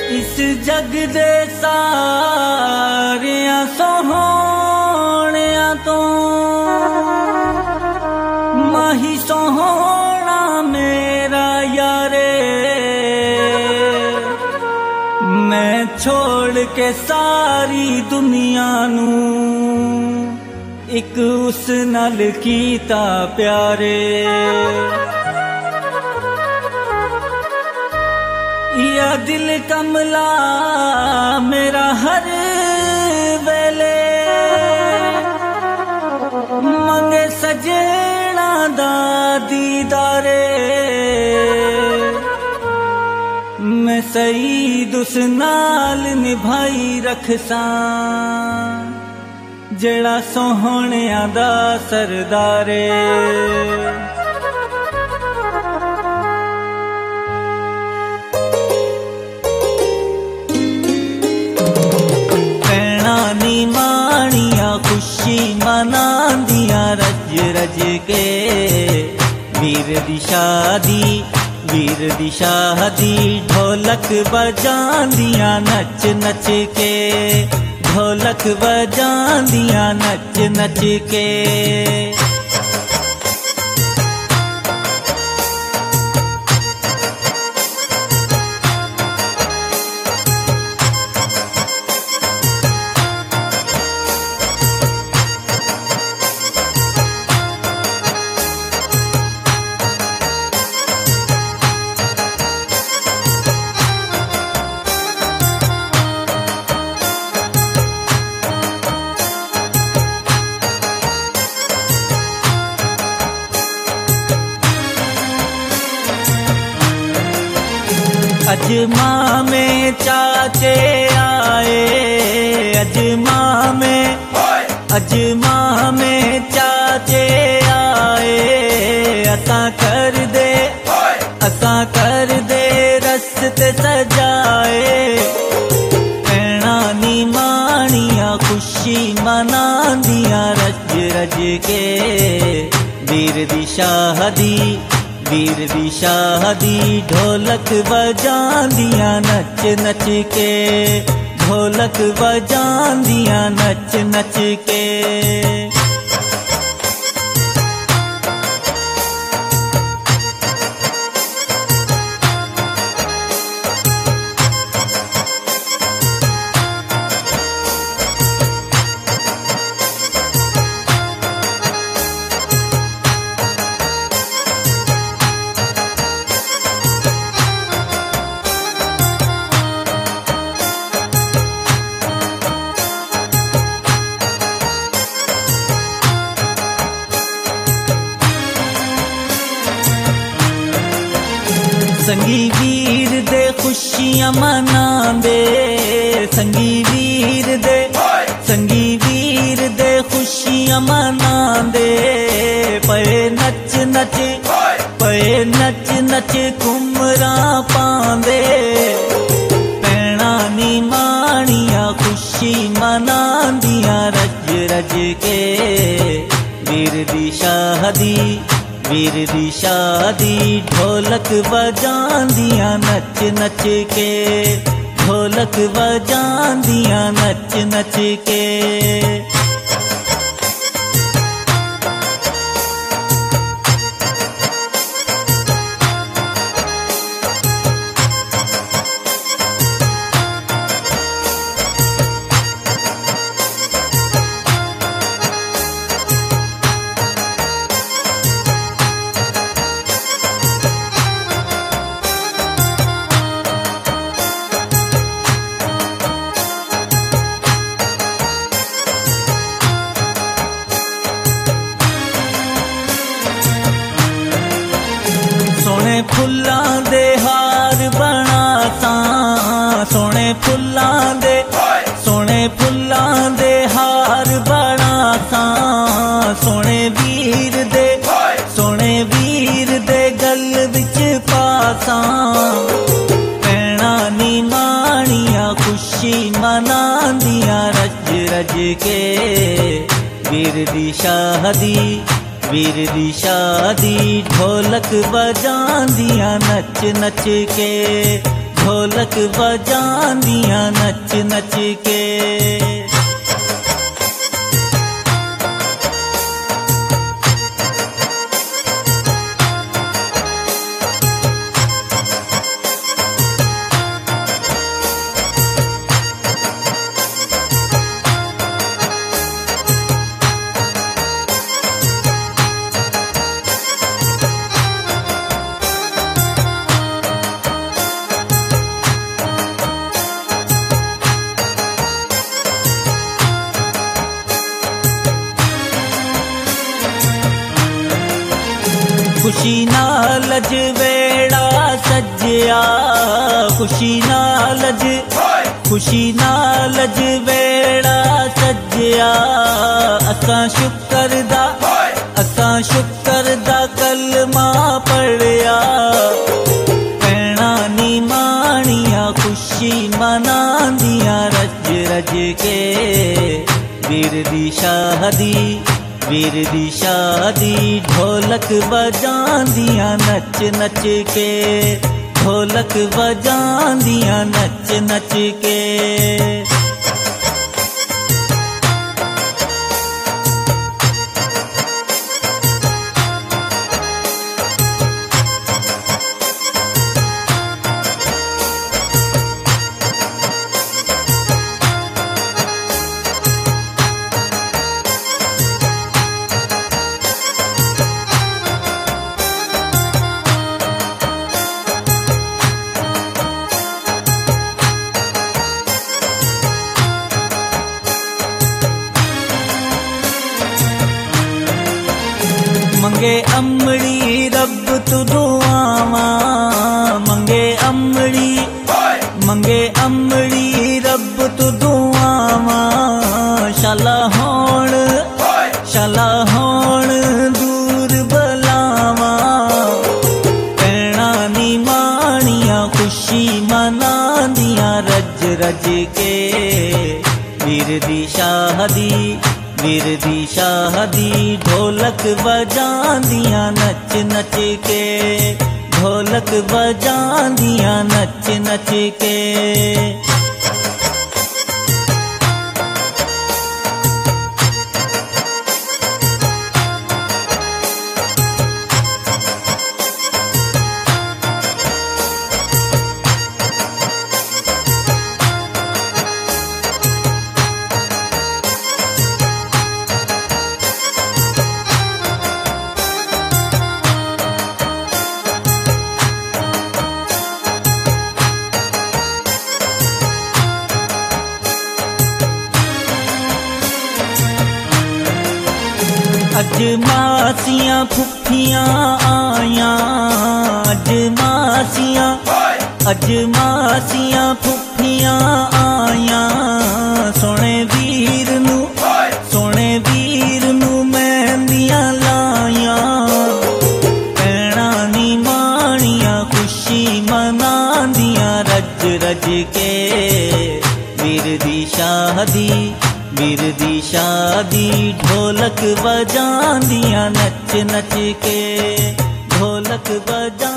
इस जग दे सारियां सोहणियां तो माही सोहना मेरा यारे। मैं छोड़ के सारी दुनिया नू एक उस नाल कीता प्यारे। या दिल कमला मेरा हर वेले मंगे सजना दा दीदारे। मैं सईद उस नाल निभाई रखसा जेड़ा सोहणिया दा सरदारे। खुशी मनांदियां रज रज के वीर दी शादी ढोलक बजांदियां नच नच के। ढोलक बजांदियां नच नच के। अजमा में चाचे आए, अजमा में चाचे आए। असा कर दे रस्ते सजाए। भैणा नी माणिया खुशी मनांदियां रज रज के। वीर दी शादी ढोलक बजांदियां नच नच के। ढोलक बजांदियां नच नच के। संगी वीर दे खुशियां मनांदे। संगी वीर दे खुशियां मनांदे। पे नच नच कुमरा पांदे। भैणा नी माणिया खुशी मनांदियां रज रज के। वीर दी शादी ढोलक बजांदियां नच नच के। ढोलक बजांदियां नच नच के। सोने फुल्लां दे हार बनासा। सोने फुल्लां दे हार बनासा। सोने वीर दे गल विच पासा। भैणा नी माणिया खुशी मनांदियां रज रज के। वीर दी शादी ढोलक बजांदियां नच नच के। ढोलक बजांदियां नच नच के। खुशी नाल अज वेड़ा सजया, खुशी नाल अज वेड़ा सजया। असां शुक्र दा कलमा पढ़िया, भैणा नी माणिया खुशी मनांदियां रज रज के। वीर दी शादी ढोलक बजांदियां नच नच के, ढोलक बजांदियां नच नच के। मंगे अमड़ी रब तू दुआवा, मंगे अमड़ी रब तू दुआवा। शाला होण दूर बलावा, भैणा नी माणिया खुशी मनांदियां रज रज के। वीर दी शादी ढोलक बजांदियां नच नच के, ढोलक बजांदियां नच नच के। अज मासियां फुफियां आया, अज मासियां फुफियां आया। सोने वीर नू मेहंदियां लाया, भैणा नी माणिया खुशी मनांदियां रज रज के। वीर दी शादी ढोलक बजांदियां नच नच के, ढोलक बजा